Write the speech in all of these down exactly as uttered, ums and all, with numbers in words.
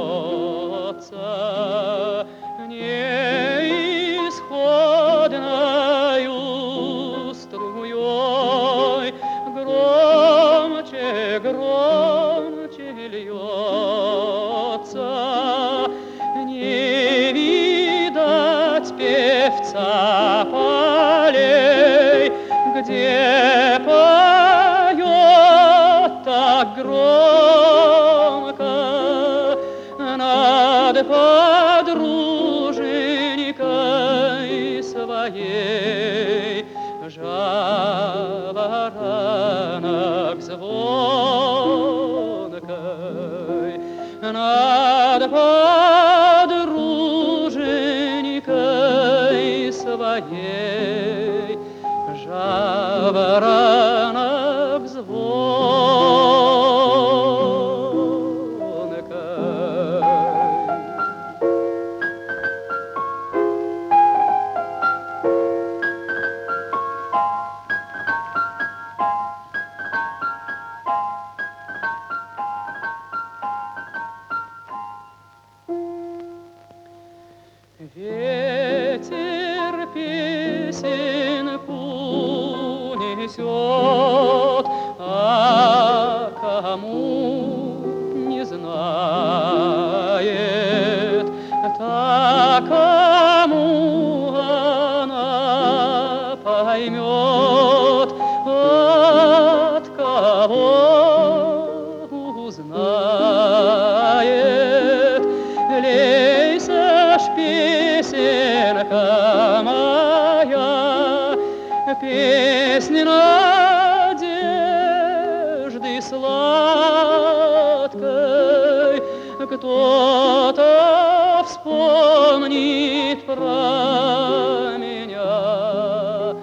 льется неисходною струей, громче, громче льется, не видать певца полей, где поет так громко над подруженькой своей. Жаворонок звонкой над подруженькой своей. Жаворонок звонкой. Ветер песенку несет, а кому не знает, так кому она поймет, от кого узнает. Лейся ж, песенка моя, песня надежды сладкой, кто-то вспомнит про меня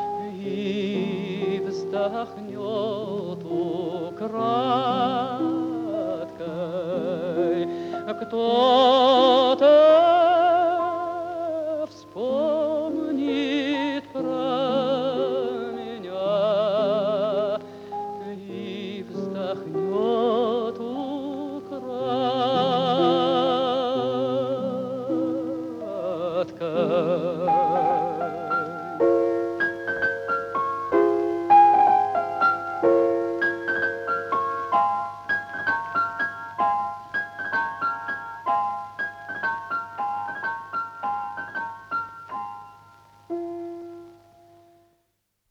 и вздохнет украдкой. Кто-то